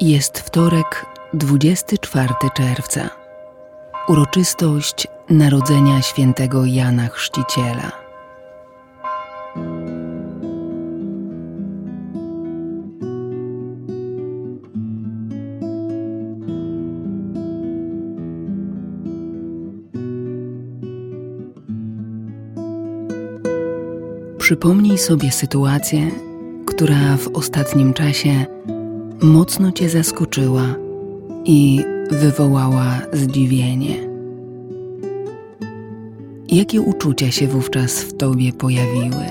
Jest wtorek, 24 czerwca. Uroczystość narodzenia świętego Jana Chrzciciela. Przypomnij sobie sytuację, która w ostatnim czasie mocno Cię zaskoczyła i wywołała zdziwienie. Jakie uczucia się wówczas w Tobie pojawiły?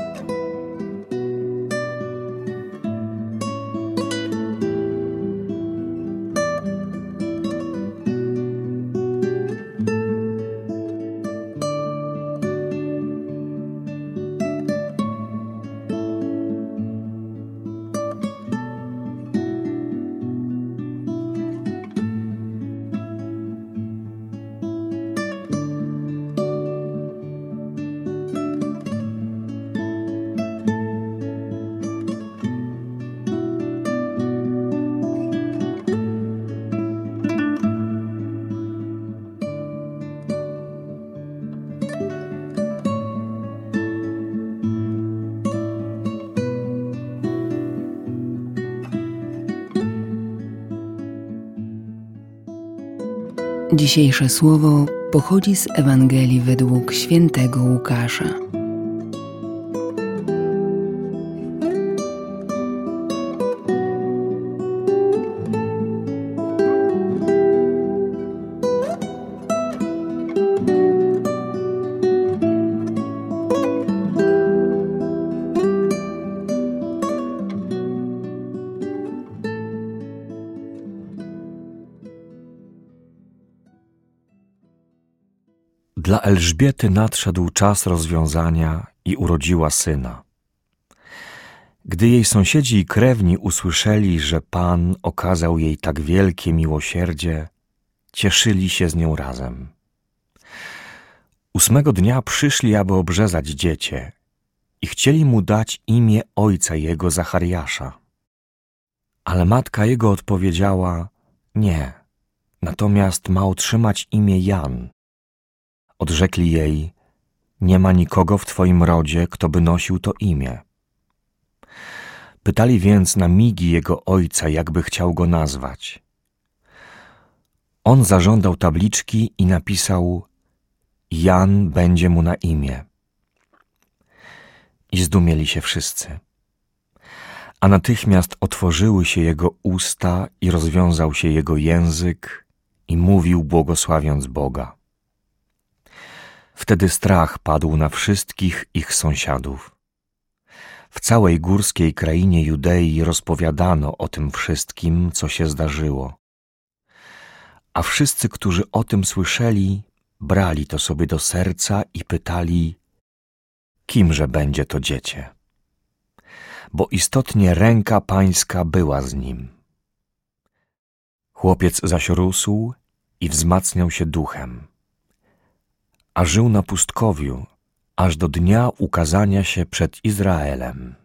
Dzisiejsze słowo pochodzi z Ewangelii według świętego Łukasza. Dla Elżbiety nadszedł czas rozwiązania i urodziła syna. Gdy jej sąsiedzi i krewni usłyszeli, że Pan okazał jej tak wielkie miłosierdzie, cieszyli się z nią razem. 8 dnia przyszli, aby obrzezać dziecię i chcieli mu dać imię ojca jego Zachariasza. Ale matka jego odpowiedziała: nie, natomiast ma otrzymać imię Jan. Odrzekli jej: nie ma nikogo w twoim rodzie, kto by nosił to imię. Pytali więc na migi jego ojca, jakby chciał go nazwać. On zażądał tabliczki i napisał: Jan będzie mu na imię. I zdumieli się wszyscy. A natychmiast otworzyły się jego usta i rozwiązał się jego język i mówił, błogosławiąc Boga. Wtedy strach padł na wszystkich ich sąsiadów. W całej górskiej krainie Judei rozpowiadano o tym wszystkim, co się zdarzyło. A wszyscy, którzy o tym słyszeli, brali to sobie do serca i pytali: kimże będzie to dziecię? Bo istotnie ręka Pańska była z nim. Chłopiec zaś rósł i wzmacniał się duchem, a żył na pustkowiu, aż do dnia ukazania się przed Izraelem.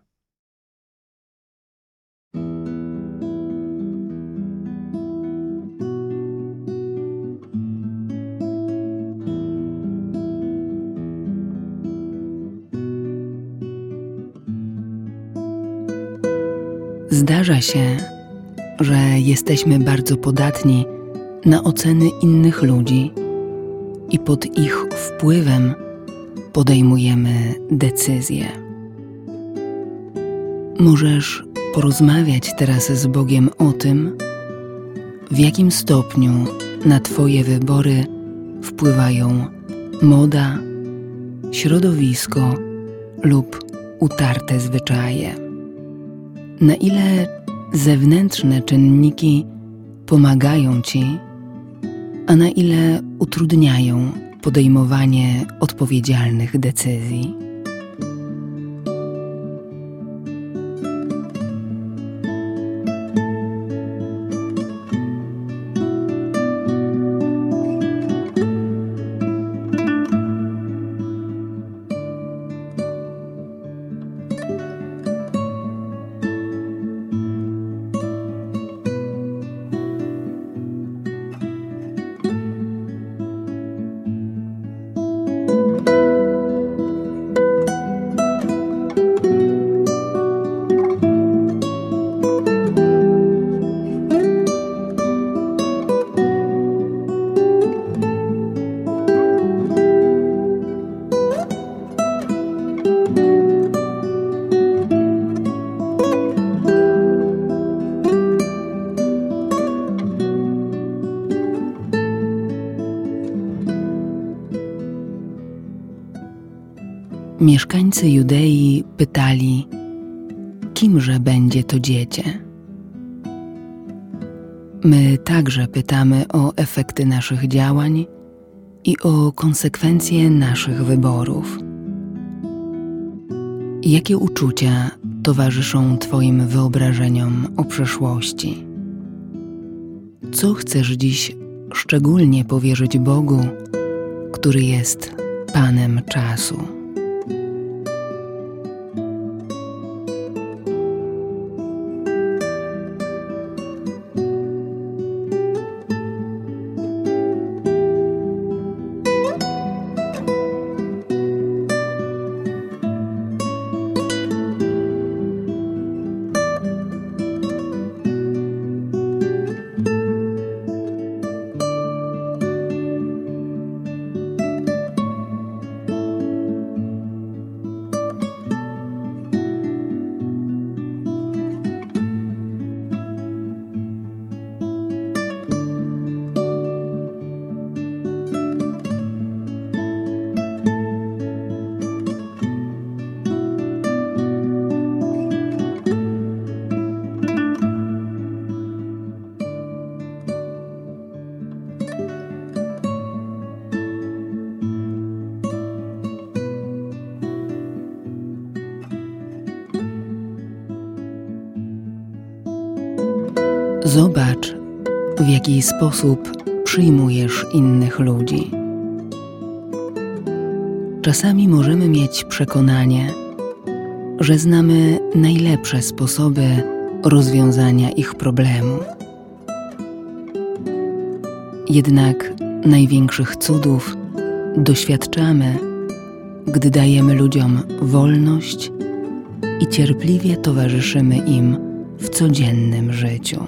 Zdarza się, że jesteśmy bardzo podatni na oceny innych ludzi i pod ich wpływem podejmujemy decyzje. Możesz porozmawiać teraz z Bogiem o tym, w jakim stopniu na Twoje wybory wpływają moda, środowisko lub utarte zwyczaje. Na ile zewnętrzne czynniki pomagają Ci, a na ile utrudniają podejmowanie odpowiedzialnych decyzji. Mieszkańcy Judei pytali, kimże będzie to dziecię? My także pytamy o efekty naszych działań i o konsekwencje naszych wyborów. Jakie uczucia towarzyszą Twoim wyobrażeniom o przyszłości? Co chcesz dziś szczególnie powierzyć Bogu, który jest Panem czasu? Zobacz, w jaki sposób przyjmujesz innych ludzi. Czasami możemy mieć przekonanie, że znamy najlepsze sposoby rozwiązania ich problemu. Jednak największych cudów doświadczamy, gdy dajemy ludziom wolność i cierpliwie towarzyszymy im w codziennym życiu.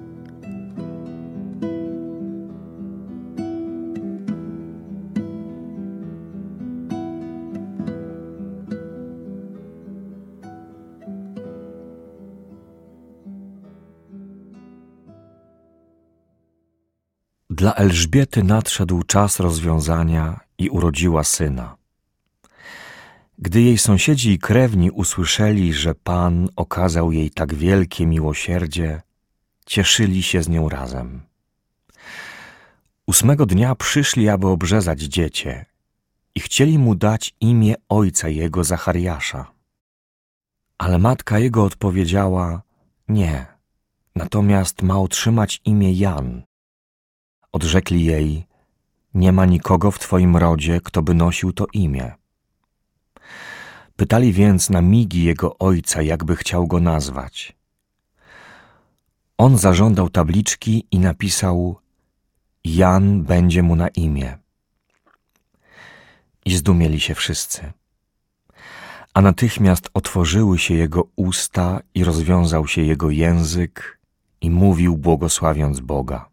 Dla Elżbiety nadszedł czas rozwiązania i urodziła syna. Gdy jej sąsiedzi i krewni usłyszeli, że Pan okazał jej tak wielkie miłosierdzie, cieszyli się z nią razem. 8 dnia przyszli, aby obrzezać dziecię i chcieli mu dać imię ojca jego Zachariasza. Ale matka jego odpowiedziała: nie, natomiast ma otrzymać imię Jan. Odrzekli jej: nie ma nikogo w twoim rodzie, kto by nosił to imię. Pytali więc na migi jego ojca, jakby chciał go nazwać. On zażądał tabliczki i napisał: Jan będzie mu na imię. I zdumieli się wszyscy. A natychmiast otworzyły się jego usta i rozwiązał się jego język i mówił, błogosławiąc Boga.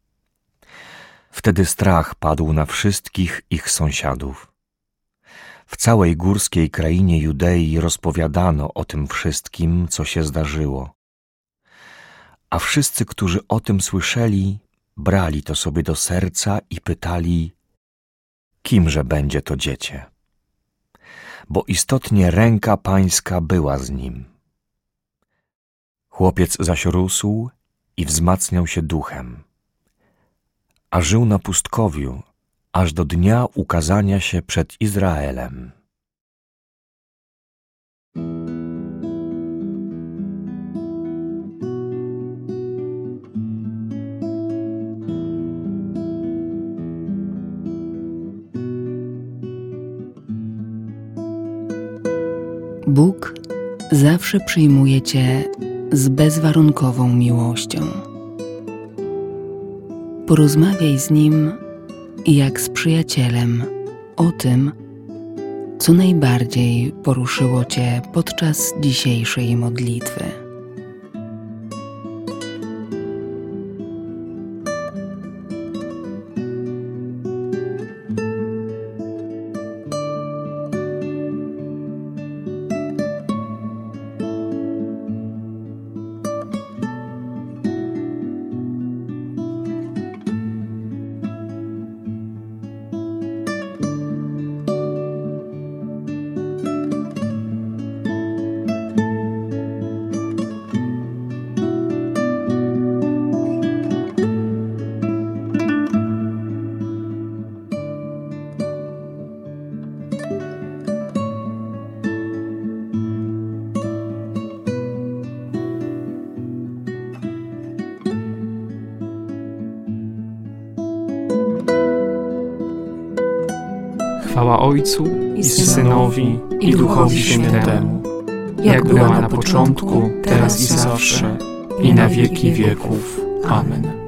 Wtedy strach padł na wszystkich ich sąsiadów. W całej górskiej krainie Judei rozpowiadano o tym wszystkim, co się zdarzyło. A wszyscy, którzy o tym słyszeli, brali to sobie do serca i pytali, kimże będzie to dziecię? Bo istotnie ręka Pańska była z nim. Chłopiec zaś rósł i wzmacniał się duchem, a żył na pustkowiu, aż do dnia ukazania się przed Izraelem. Bóg zawsze przyjmuje Cię z bezwarunkową miłością. Porozmawiaj z Nim jak z przyjacielem o tym, co najbardziej poruszyło Cię podczas dzisiejszej modlitwy. Chwała Ojcu i Synowi, i Duchowi Świętemu, jak była na początku, teraz i zawsze, i na wieki wieków. Amen.